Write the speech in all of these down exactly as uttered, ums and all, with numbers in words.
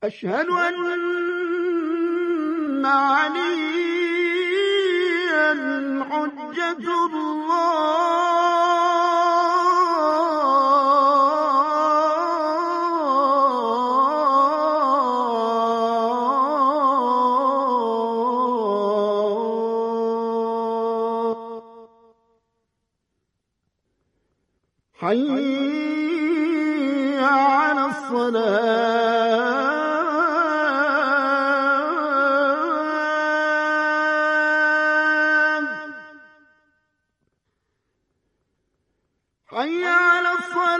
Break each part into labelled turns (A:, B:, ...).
A: أشهد أن عليا حجة الله. حي على الصلاة. حي على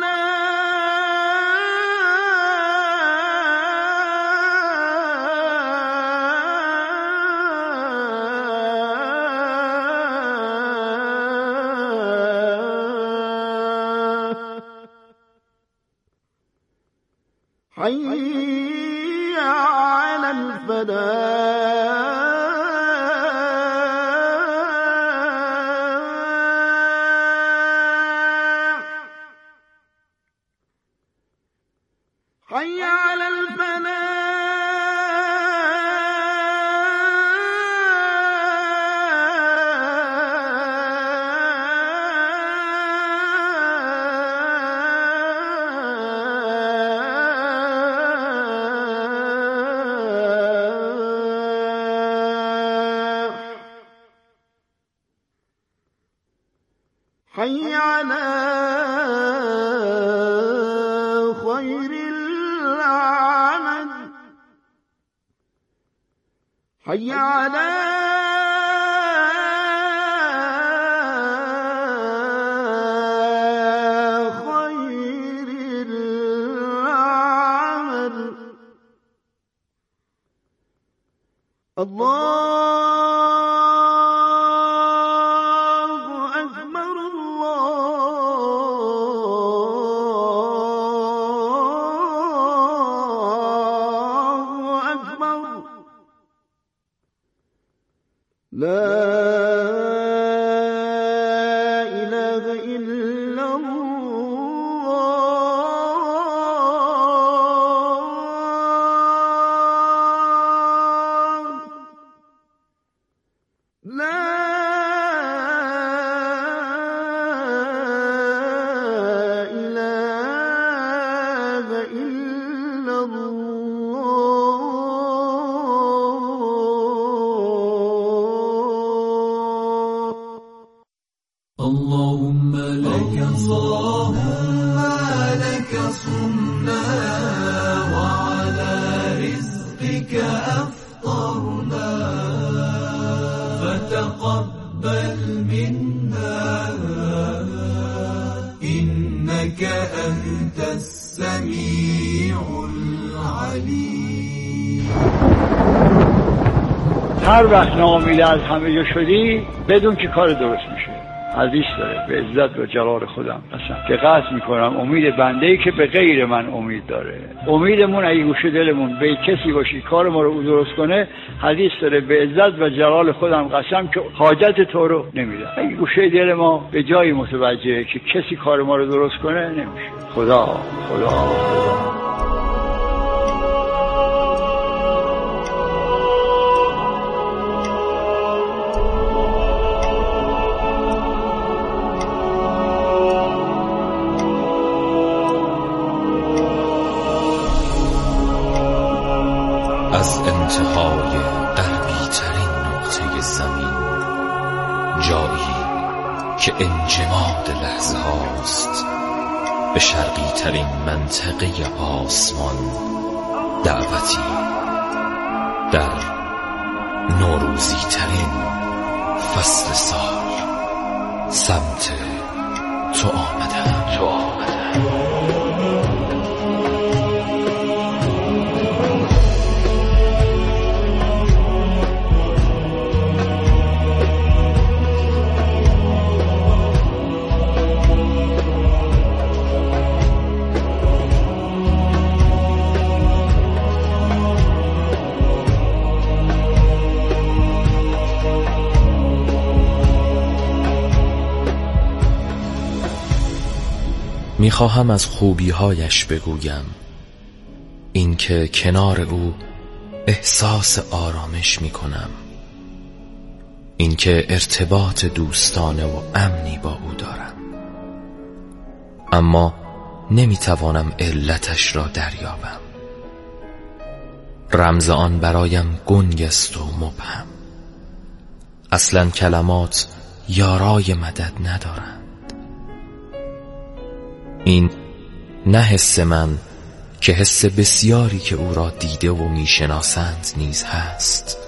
A: الصلاة. حي على الفلاح. حي على الفلاح. حي على خير العمل. حي على خير العمل. الله أكبر. الله أكبر. لا إله إلا الله. لا إله إلا الله.
B: اللهم لك اللهم لك صمنا وعلى رزقك أفطرنا فتقبل منا إنك أنت السميع العليم.
C: هر وقت ناامید از همه جا شدی بدون که کار درست میشه. حدیث داره به عزت و جلال خودم قسم که قصد میکنم امید بنده‌ای که به غیر من امید داره. امیدمون اگه گوشه دلمون به کسی باشی کار ما رو درست کنه، حدیث داره به عزت و جلال خودم قسم که حاجت تو رو نمیدم. اگه گوشه دل ما به جایی متوجهه که کسی کار ما رو درست کنه نمیشه. خدا خدا خدا.
D: از انتهای غربی ترین نقطه زمین، جایی که انجماد لحظه هاست، به شرقی ترین منطقه آسمان دعوتی در نوروزی ترین فصل سال سمت تو آمدم تو آمدم میخواهم از خوبی‌هایش بگویم، اینکه کنار او احساس آرامش می کنم، اینکه ارتباط دوستانه و امنی با او دارم، اما نمی توانم علتش را دریابم. رمز آن برایم گنگ است و مبهم. اصلا کلمات یارای مدد ندارند. این نه حس من که حس بسیاری که او را دیده و میشناسند نیز هست.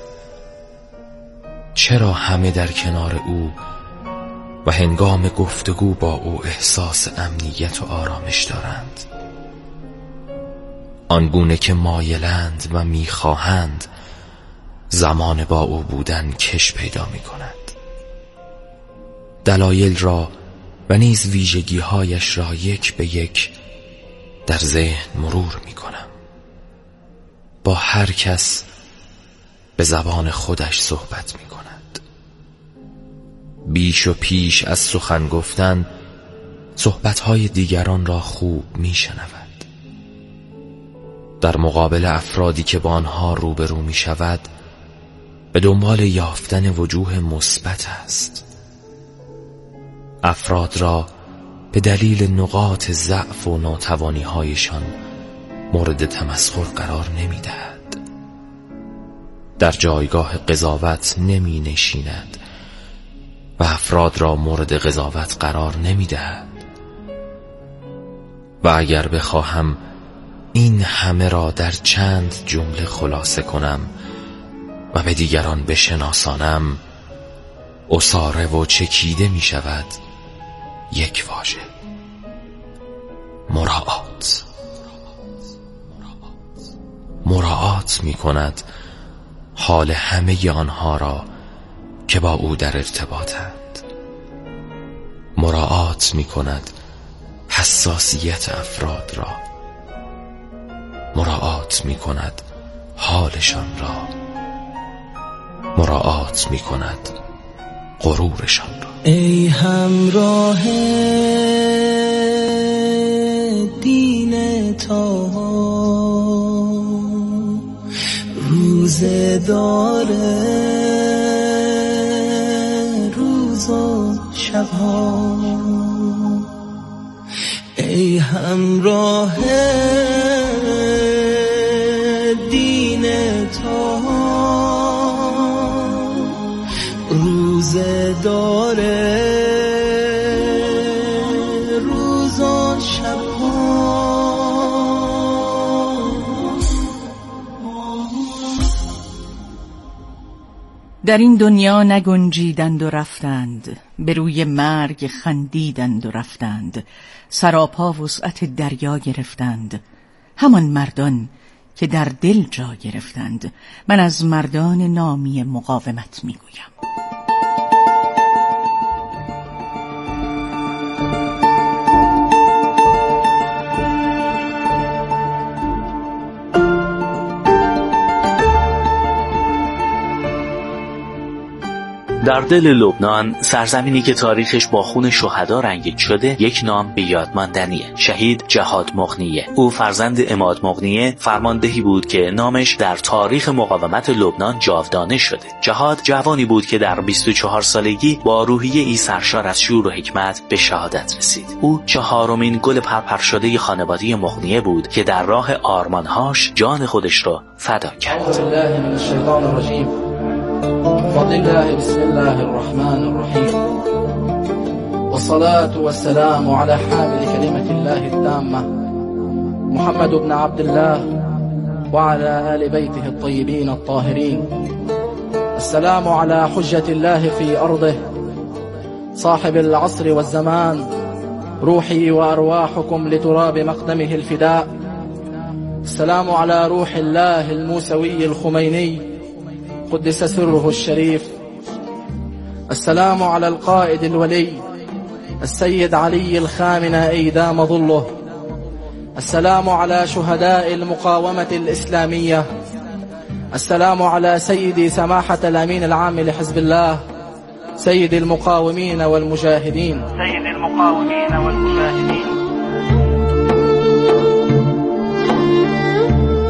D: چرا همه در کنار او و هنگام گفتگو با او احساس امنیت و آرامش دارند؟ آنگونه که مایلند و میخواهند زمان با او بودن کش پیدا می کند. دلایل را و نیز ویژگی‌هایش را یک به یک در ذهن مرور می کنم. با هر کس به زبان خودش صحبت می کند. بیش و پیش از سخن گفتن صحبت‌های دیگران را خوب می شنود. در مقابل افرادی که با آنها روبرو می شود به دنبال یافتن وجوه مثبت است. افراد را به دلیل نقاط ضعف و ناتوانی‌هایشان مورد تمسخر قرار نمی دهد. در جایگاه قضاوت نمی نشیند و افراد را مورد قضاوت قرار نمی دهد. و اگر بخواهم این همه را در چند جمله خلاصه کنم و به دیگران بشناسانم، عصاره و چکیده می شود یک واژه: مراعات. مراعات می کند حال همه آنها را که با او در ارتباطند. مراعات می کند حساسیت افراد را. مراعات می کند حالشان را. مراعات می کند غرورشان را.
E: ای همراه دین طاها، روزه داره روز و شبها. ای همراه دین طاها، روزه داره روز و شبها.
F: در این دنیا نگنجیدند و رفتند، به روی مرگ خندیدند و رفتند، سراپا وسعت دریا گرفتند، همان مردان که در دل جا گرفتند. من از مردان نامی مقاومت میگویم.
G: در دل لبنان، سرزمینی که تاریخش با خون شهدا رنگین شده، یک نام به یاد ماندنیه: شهید جهاد مغنیه. او فرزند عماد مغنیه، فرماندهی بود که نامش در تاریخ مقاومت لبنان جاودانه شده. جهاد جوانی بود که در بیست و چهار سالگی با روحیه‌ای سرشار از شور و حکمت به شهادت رسید. او چهارمین گل پرپر شده خانواده مغنیه بود که در راه آرمانهاش جان خودش رو فدا کرد.
H: بفضل الله بسم الله الرحمن الرحيم والصلاة والسلام على حامل كلمة الله التامة محمد بن عبد الله وعلى آل بيته الطيبين الطاهرين. السلام على حجة الله في أرضه صاحب العصر والزمان، روحي وأرواحكم لتراب مقدمه الفداء. السلام على روح الله الموسوي الخميني قدس سره الشريف. السلام على القائد الولي السيد علي الخامنئي دام ظله. السلام على شهداء المقاومة الإسلامية. السلام على سيدي سماحة الأمين العام لحزب الله سيد المقاومين والمجاهدين سيد المقاومين والمجاهدين.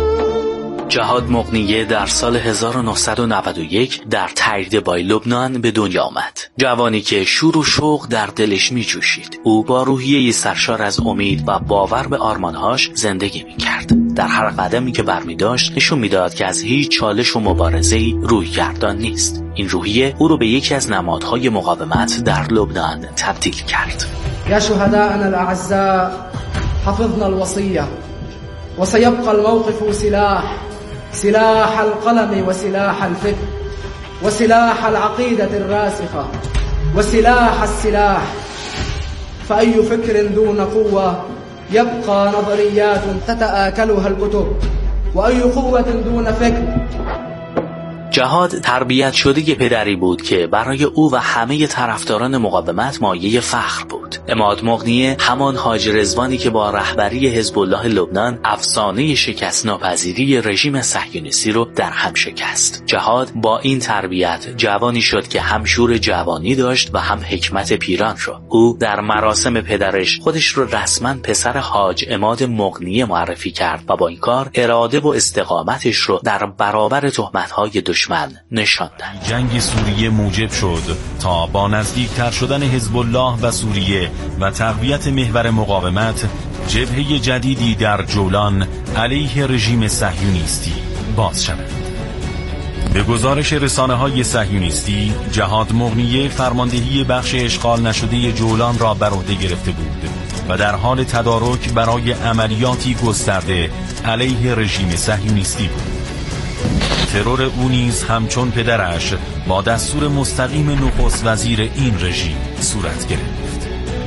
G: جهاد مغنیه در سال هزار و نهصد و نود و یک در تایردبای لبنان به دنیا آمد. جوانی که شور و شوق در دلش می جوشید. او با روحیه سرشار از امید و باور به آرمانهاش زندگی می کرد. در هر قدمی که برمی داشت نشون میداد که از هیچ چالش و مبارزه‌ای روی گردان نیست. این روحیه او رو به یکی از نمادهای مقاومت در لبنان تبدیل کرد.
H: یا شهداءنا الاعزاء حفظنا الوصیه وسيبقى الموقف سلاح سلاح القلم وسلاح الفكر وسلاح العقيدة الراسخة وسلاح السلاح فأي فكر دون قوة يبقى نظريات تتآكلها الكتب وأي قوة دون فكر.
G: جهاد تربیت شده پدری بود که برای او و همه طرفداران مقاومت مایه فخر بود. عماد مغنیه همان حاج رضوانی که با رهبری حزب الله لبنان افسانه شکست ناپذیری رژیم صهیونیستی رو در هم شکست. جهاد با این تربیت جوانی شد که هم شور جوانی داشت و هم حکمت پیران رو. او در مراسم پدرش خودش رو رسما پسر حاج عماد مغنیه معرفی کرد و با این کار اراده و استقامتش رو در برابر تهمت‌های دشمن نشان داد.
I: جنگ سوریه موجب شد تا با نزدیکتر شدن حزب الله و سوریه و تقویت محور مقاومت جبهه جدیدی در جولان علیه رژیم صهیونیستی باز شود. به گزارش رسانه‌های صهیونیستی، جهاد مغنیه فرماندهی بخش اشغال نشده جولان را بر عهده گرفته بود و در حال تدارک برای عملیاتی گسترده علیه رژیم صهیونیستی بود. ترور او نیز همچون پدرش با دستور مستقیم نخست وزیر این رژیم صورت گرفت.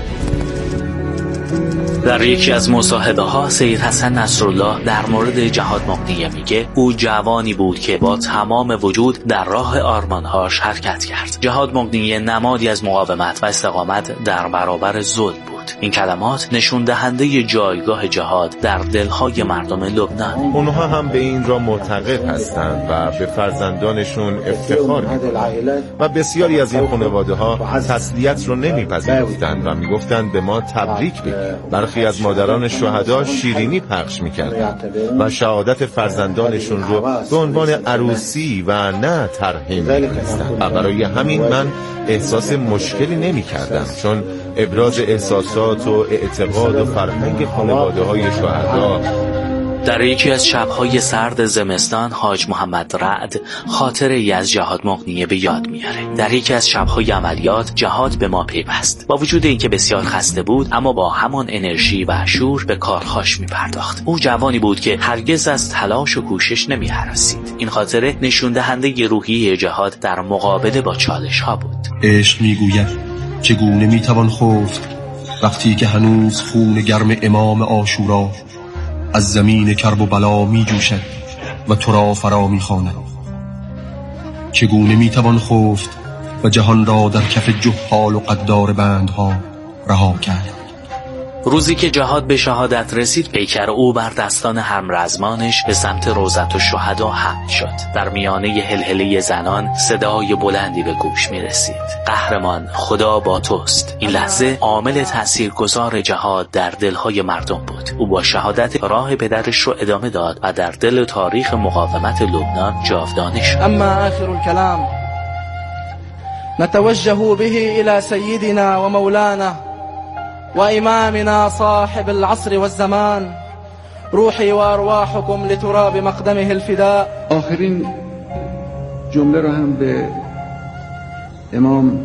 G: در یکی از مصاحبه ها سید حسن نصرالله در مورد جهاد مغنیه میگه او جوانی بود که با تمام وجود در راه آرمانهاش حرکت کرد. جهاد مغنیه نمادی از مقاومت و استقامت در برابر ظلم بود. این کلمات نشون دهنده جایگاه جهاد در دلهای مردم لبنان.
J: اونها هم به این را معتقد هستند و به فرزندانشون افتخار می‌کنند و بسیاری از این خانواده ها تسلیت رو نمیپذیرفتند و میگفتند به ما تبریک بگید. برخی از مادران شهدا شیرینی پخش میکردند و شهادت فرزندانشون رو به عنوان عروسی و نه ترحیم می‌دونستند و برای همین من احساس مشکلی نمی‌کردم، چون ابراز احساسات و اعتقاد و فرهنگ خانواده های شهدا.
G: در یکی از شب‌های سرد زمستان حاج محمد رعد خاطره‌ای از جهاد مغنیه به یاد میاره. در یکی از شب‌های عملیات جهاد به ما پیوست. با وجود اینکه بسیار خسته بود اما با همان انرژی و شور به کارهاش میپرداخت. او جوانی بود که هرگز از تلاش و کوشش نمی‌هراسید. این خاطره نشون دهنده روحیه جهاد در مقابله با چالش‌ها بود.
K: عشق میگوید چگونه میتوان خفت وقتی که هنوز خون گرم امام عاشورا از زمین کرب و بلا می جوشد و تو را فرا می خواند. چگونه می توان خفت و جهان را در کف جهال و قدار بندها رها کرد.
G: روزی که جهاد به شهادت رسید پیکر او بر دستان همرزمانش به سمت روضة الشهدا حمل شد. در میانه هلهله زنان صدای بلندی به گوش می رسید: قهرمان، خدا با توست. این لحظه عامل تاثیرگذار جهاد در دلهای مردم بود. او با شهادت راه پدرش رو ادامه داد و در دل تاریخ مقاومت لبنان جاودانه شد.
H: اما آخر الكلام نتوجه به الى سيدنا ومولانا وإمامنا صاحب العصر والزمان روحي وأرواحكم لتراب مقدمه الفداء.
L: آخرین جمله رو هم به امام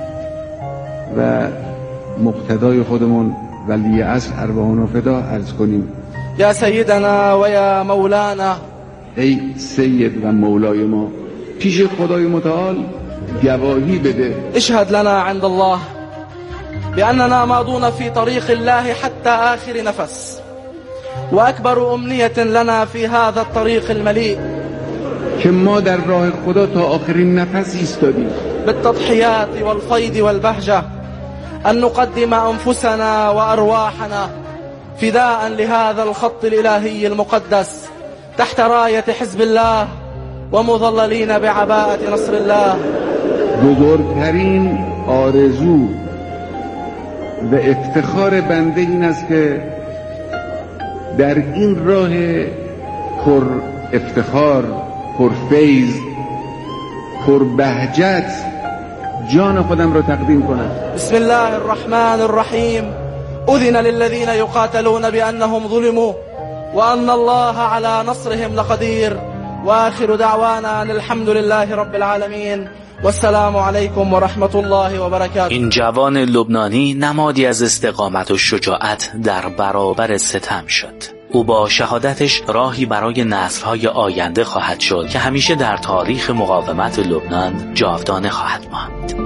L: و مقتدای خودمون ولی عصر ارواحنا فدا عرض کنیم:
H: یا سیدنا و یا مولانا،
L: ای سید و مولای ما، پیش خدای متعال گواهی بده.
H: اشهد لنا عند الله بأننا ماضون في طريق الله حتى آخر نفس وأكبر أمنية لنا في هذا الطريق المليء
L: که ما در راه خدا تا آخرین نفس ایستادیم
H: بالتضحيات والفيض والبهجة أن نقدم أنفسنا وأرواحنا فداء لهذا الخط الإلهي المقدس تحت راية حزب الله ومظللين بعباءة نصر الله.
L: بزرگترین آرزو و افتخار بنده این است که در این راه پر افتخار، پرفیض، پربهجت جان خودم را تقدیم کنم.
H: بسم الله الرحمن الرحیم. اذن للذین یقاتلون بانهم ظلموا وان الله على نصرهم لقدیر وآخر دعوانا ان الحمد لله رب العالمین والسلام علیکم و رحمت الله و برکاته.
G: این جوان لبنانی نمادی از استقامت و شجاعت در برابر ستم شد. او با شهادتش راهی برای نسل‌های آینده خواهد شد که همیشه در تاریخ مقاومت لبنان جاودانه خواهد ماند.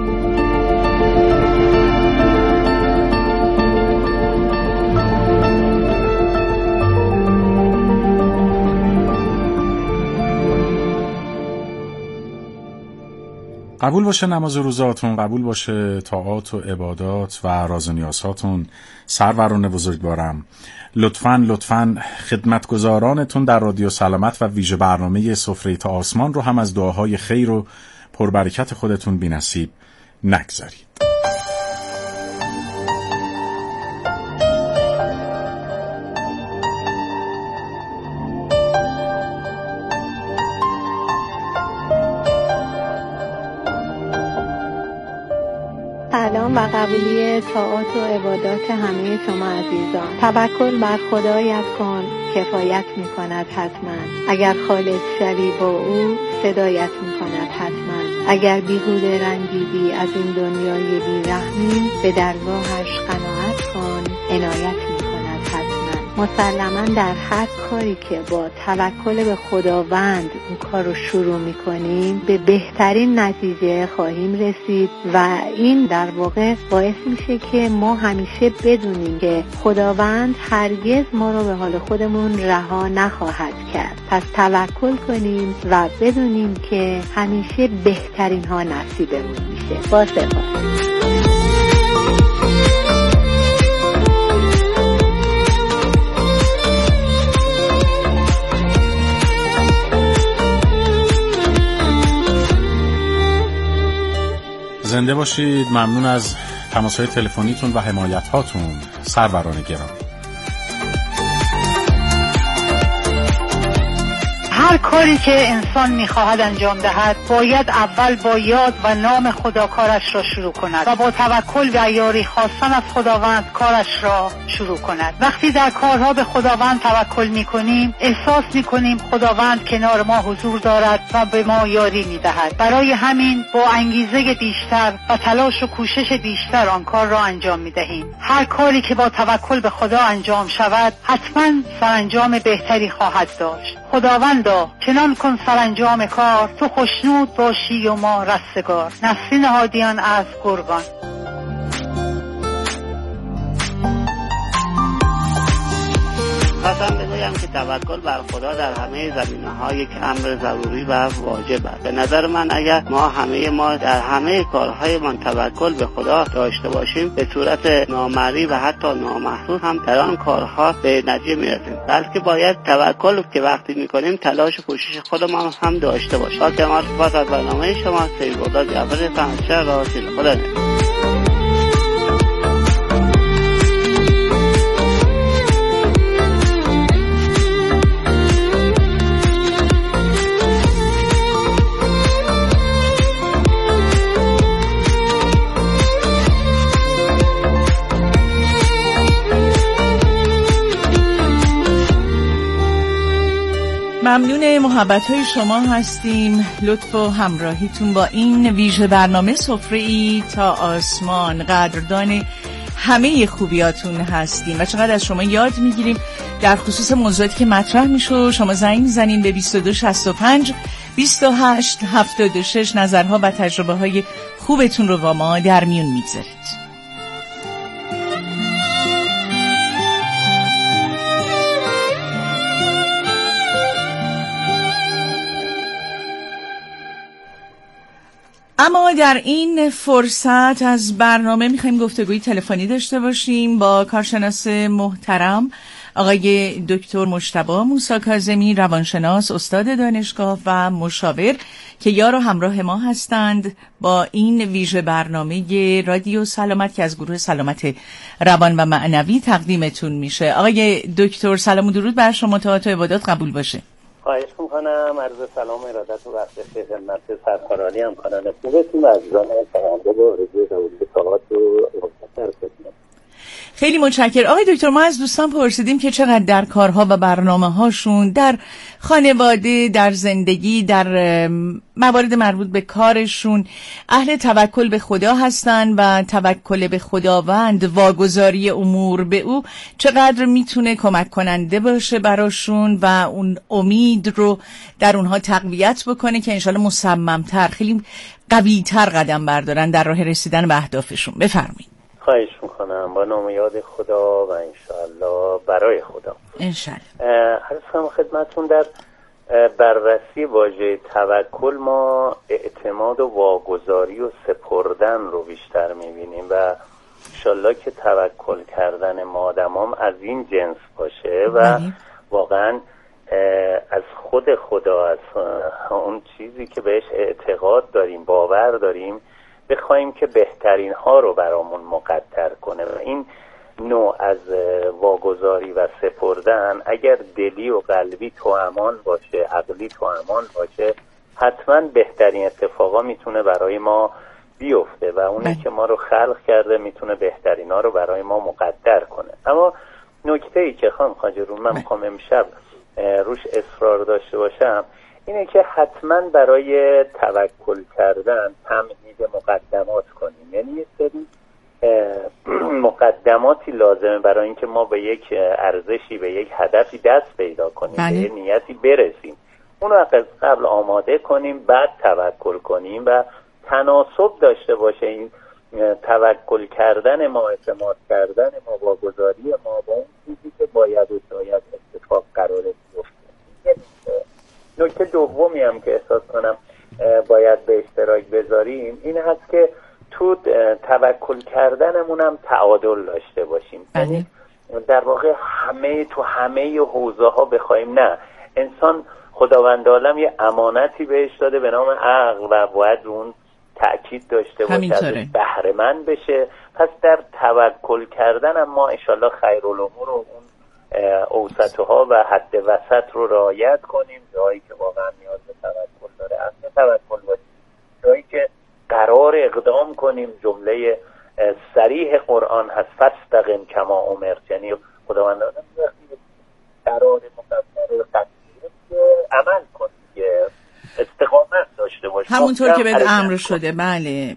M: قبول باشه نماز روزاتون، قبول باشه طاعات و عبادات و راز و نیازهاتون. سروران بزرگوارم، لطفاً لطفاً خدمتگزارانتون در رادیو سلامت و ویژه برنامه سفره تا آسمان رو هم از دعاهای خیر و پربرکت خودتون بی‌نصیب نگذارید.
N: سلام و قبولی طاعات و عبادات همه شما عزیزان. توکل بر خدایت کن کفایت می کند حتما. اگر خالص شوی با او صدایت می کند حتما. اگر بیهوده رنجیدی از این دنیای بیرحمی به درگاهش قناعت کن عنایت می کند حتما. مسلما در هر کاری که با توکل به خداوند اون کار رو شروع میکنیم به بهترین نتیجه خواهیم رسید و این در واقع باعث میشه که ما همیشه بدونیم که خداوند هرگز ما رو به حال خودمون رها نخواهد کرد. پس توکل کنیم و بدونیم که همیشه بهترین ها نصیبمون میشه. با سپاس.
M: زنده باشید. ممنون از تماس‌های تلفنیتون و حمایت هاتون سروران گرامی.
O: هر کاری که انسان میخواهد انجام دهد باید اول با یاد و نام خدا کارش را شروع کند و با توکل و یاری خواستن از خداوند کارش را شروع کند. وقتی در کارها به خداوند توکل میکنیم احساس میکنیم خداوند کنار ما حضور دارد و به ما یاری میدهد. برای همین با انگیزه بیشتر و تلاش و کوشش بیشتر آن کار را انجام میدهیم. هر کاری که با توکل به خدا انجام شود حتما سرانجام بهتری خواهد داشت. خداوندا چنان کن سرانجام کار تو خوشنود باشی و ما رستگار. نسرین هادیان از گرگان.
P: خواستم بگویم که توکل بر خدا در همه زمینه‌ها یک امر ضروری و واجب است. به نظر من اگر ما همه ما در همه کارهایمان توکل به خدا داشته باشیم به صورت نامری و حتی نامحسوس هم در آن کارها به نتیجه میرسیم. بلکه باید توکل که وقتی میکنیم تلاش و کوشش خودمان هم داشته باشیم. با کمال سپاس از برنامه شما. سیدالله جعفری پنجشهر راستی خدا نگهدار.
F: ممنون محبت‌های شما هستیم. لطف و همراهیتون با این ویژه برنامه سفره‌ای تا آسمان. قدردان همه خوبیاتون هستیم و چقدر از شما یاد میگیریم در خصوص موضوعاتی که مطرح میشه. شما زنگ میزنین به بیست و دو شصت و پنج بیست و هشت هفتاد و شش نظرها و تجربه های خوبتون رو با ما در میون میگذارید. اما در این فرصت از برنامه میخوایم گفتگوی تلفنی داشته باشیم با کارشناس محترم آقای دکتر مجتبی موسی کاظمی، روانشناس، استاد دانشگاه و مشاور که یار و همراه ما هستند با این ویژه برنامه رادیو سلامت که از گروه سلامت روان و معنوی تقدیمتون میشه. آقای دکتر سلام و درود بر شما. طاعات و عبادات قبول باشه.
Q: خواهش میکنم. عرض سلام و ارادت و وقت بخیر خدمت سرکارانی همکاران خوبتون و عزیزان شنونده با آرزوی دوام سلامت و عافیت خدمت.
F: خیلی متشکرم آقای دکتر. ما از دوستان پرسیدیم که چقدر در کارها و برنامه هاشون، در خانواده، در زندگی، در موارد مربوط به کارشون اهل توکل به خدا هستن و توکل به خداوند، واگذاری امور به او چقدر میتونه کمک کننده باشه براشون و اون امید رو در اونها تقویت بکنه که انشالله مصممتر، خیلی قویتر قدم بردارن در راه رسیدن به اهدافشون. بفرمایید.
Q: خواهش میکنم. با نام یاد خدا و انشاءالله برای خدا.
F: انشاءالله.
Q: عرض کنم خدمتون در بررسی واژه توکل ما اعتماد و واگذاری و سپردن رو بیشتر میبینیم و انشاءالله که توکل کردن ما آدمام از این جنس باشه و واقعا از خود خدا، از اون چیزی که بهش اعتقاد داریم، باور داریم، بخوایم که بهترین ها رو برامون مقدر کنه. و این نوع از واگذاری و سپردن اگر دلی و قلبی تو امان باشه، عقلی تو امان باشه، حتما بهترین اتفاقا میتونه برای ما بیفته و اونی که ما رو خلق کرده میتونه بهترین ها رو برای ما مقدر کنه. اما نکته ای که خانم خاجرون من میخوام امشب روش اصرار داشته باشم اینه که حتما برای توکل کردن تمهید مقدمات کنیم. یعنی یه سری مقدماتی لازمه برای اینکه ما به یک ارزشی، به یک هدفی دست پیدا کنیم، به یک نیتی برسیم. اون رو از قبل آماده کنیم، بعد توکل کنیم و تناسب داشته باشه این توکل کردن ما، اعتماد کردن ما، واگذاری ما با اون چیزی که باید و شاید اتفاق قراره بیفته. نکته دومی هم که احساس کنم باید به اشتراک بذاریم این هست که تو توکل کردنمون هم تعادل داشته باشیم. یعنی در واقع همه تو همه حوزه ها بخوایم نه، انسان خداوند عالم یه امانتی بهش داده به نام عقل و باید اون تأکید داشته باشه، ازش بهره مند بشه. پس در توکل کردن هم ما انشالله خیرالامور و اون اوسطها و حد وسط رو رعایت کنیم. جایی که واقعا نیاز به توکل داره اصلا توکل باشیم، جایی که قرار اقدام کنیم جمله صریح قرآن هست فاستقم کما امرت، یعنی خداوند وقتی قرار مقدر تقدیر عمل کنیم که استقامت داشته باشیم
F: همونطور که به امر شده. بله.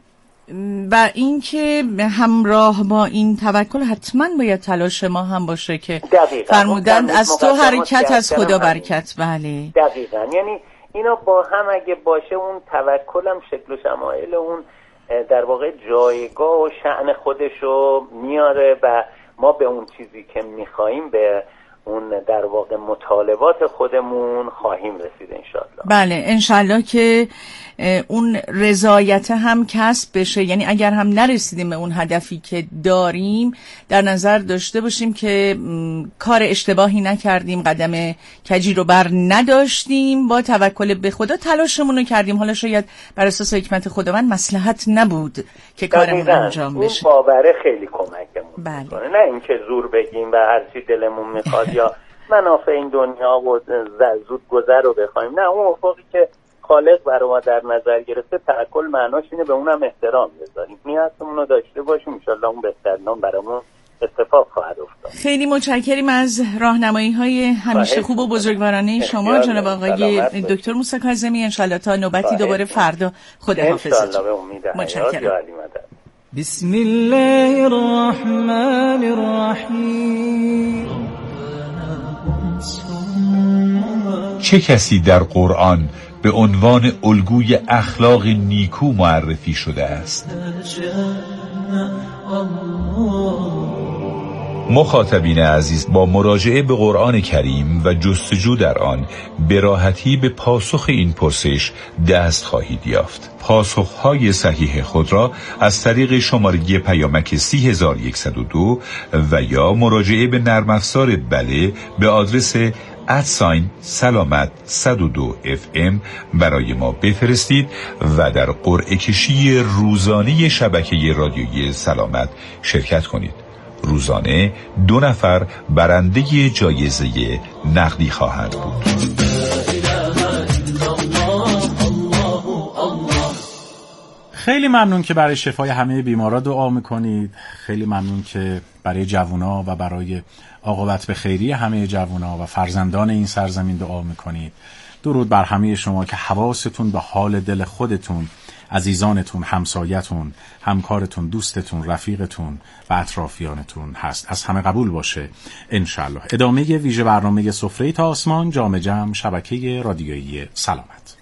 F: و اینکه همراه با این توکل حتما باید تلاش ما هم باشه که فرمودند از تو حرکت از خدا برکت. بله
Q: دقیقاً. یعنی اینا با هم اگه باشه اون توکل هم شکل و شمایل اون در واقع جایگاه و شأن خودشو میاره و ما به اون چیزی که میخواییم، به اون در واقع مطالبات خودمون خواهیم رسید انشالله.
F: بله انشالله که اون رضایت هم کسب بشه. یعنی اگر هم نرسیدیم به اون هدفی که داریم در نظر داشته باشیم که کار اشتباهی نکردیم، قدم کجی رو بر نداشتیم، با توکل به خدا تلاشمون رو کردیم. حالا شاید بر اساس حکمت خداوند مصلحت نبود که کارمون انجام بشه.
Q: اون باوره خیلی کمکمون میکنه. نه اینکه زور بگیم و هر چی دلمون میخواد یا منافع این دنیا و زود گذر رو بخوایم. نه، اون افقی که خالق برای ما در نظر گرفته توکل معناش اینه به اونم احترام بذاریم، نیتمون رو داشته باشیم، انشالله اون بهترین برامون اتفاق خواهد افتاد.
F: خیلی متشکریم از راهنمایی‌های همیشه خوب و بزرگوارانه شما جناب آقای دکتر موسی کاظمی. انشالله تا نوبتی دوباره فردا خداحافظ.
Q: انشالله به امید
F: متشکرم.
E: بسم الله الرحمن الرحیم.
R: چه کسی در قرآن به عنوان الگوی اخلاق نیکو معرفی شده است؟ مخاطبین عزیز، با مراجعه به قرآن کریم و جستجو در آن به راحتی به پاسخ این پرسش دست خواهید یافت. پاسخهای صحیح خود را از طریق شماره پیامک سی هزار و صد و دو و یا مراجعه به نرم افزار بله به آدرس ادساین سلامت صد و دو اف ام برای ما بفرستید و در قرعه کشی روزانه شبکه رادیویی سلامت شرکت کنید. روزانه دو نفر برنده جایزه نقدی خواهند بود.
M: خیلی ممنون که برای شفای همه بیمارا دعا میکنید. خیلی ممنون که برای جوونا و برای عاقبت به خیری همه جوونا و فرزندان این سرزمین دعا میکنید. درود بر همه شما که حواستون به حال دل خودتون، عزیزانتون، همسایتون، همکارتون، دوستتون، رفیقتون و اطرافیانتون هست. از همه قبول باشه انشالله. ادامه ویژه برنامه سفره تا آسمان، جام جم، شبکه رادیویی سلامت.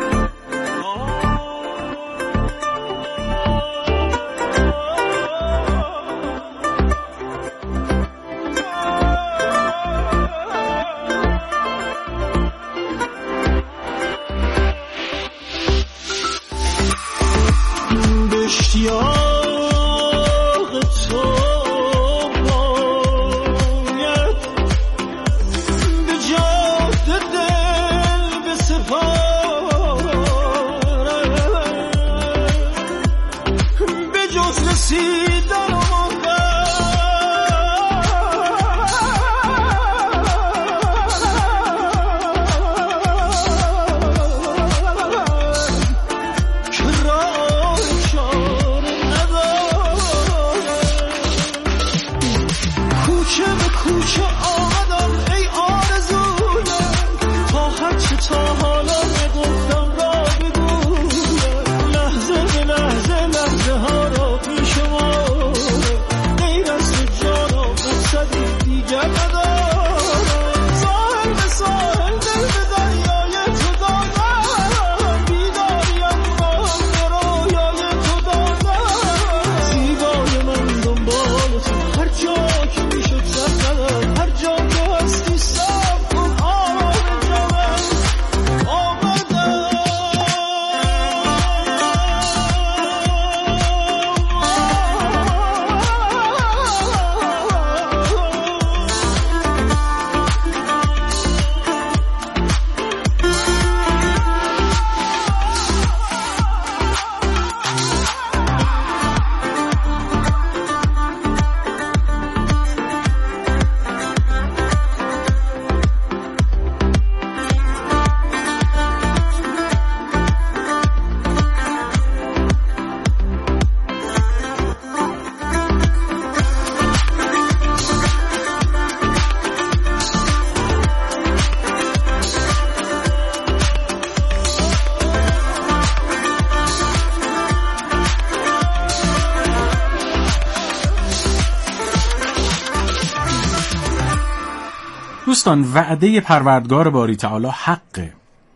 M: دوستان، وعده پروردگار باری تعالی حقه.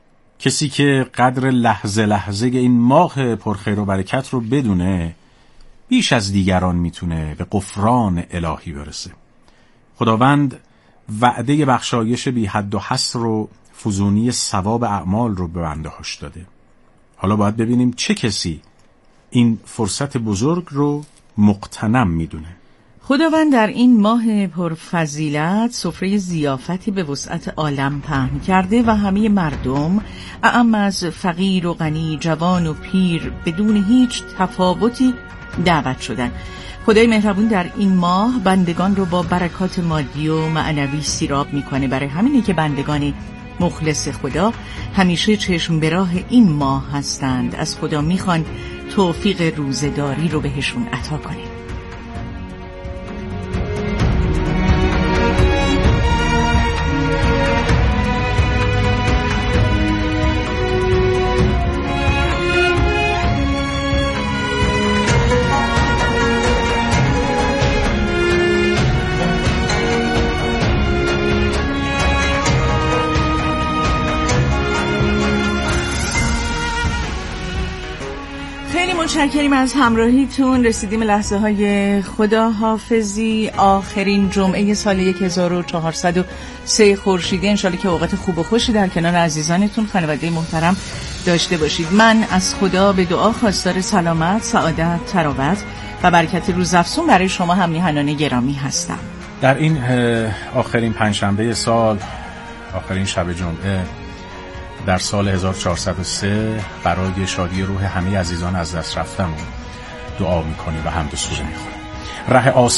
M: کسی که قدر لحظه لحظه این ماه پرخیر و برکت رو بدونه، بیش از دیگران میتونه به غفران الهی برسه. خداوند وعده بخشایش بی حد و حصر رو، فزونی ثواب اعمال رو به بنده‌هاش داده. حالا باید ببینیم چه کسی این فرصت بزرگ رو مغتنم میدونه.
F: خداوند در این ماه پرفضیلت سفره ضیافتی به وسعت عالم پهن کرده و همه مردم، اعم از فقیر و غنی، جوان و پیر، بدون هیچ تفاوتی دعوت شدن. خدای مهربون در این ماه بندگان رو با برکات مادی و معنوی سیراب میکنه. برای همینه که بندگان مخلص خدا همیشه چشم به راه این ماه هستند. از خدا میخوان توفیق روزداری رو بهشون عطا کنه. متشکریم از همراهیتون. رسیدیم لحظه های خداحافظی. آخرین جمعه سال هزار و چهارصد و سه خورشیدی. انشالله که اوقات خوب و خوشی در کنار عزیزانتون، خانواده محترم داشته باشید. من از خدا به دعا خواستار سلامت، سعادت، تراوت و برکت روزافزون برای شما هم میهنان گرامی هستم.
M: در این آخرین پنجشنبه سال، آخرین شب جمعه در سال هزار و چهارصد و سه، برای شادی روح همه عزیزان از دست رفتمون دعا میکنیم و حمد و سوره میخونیم. ره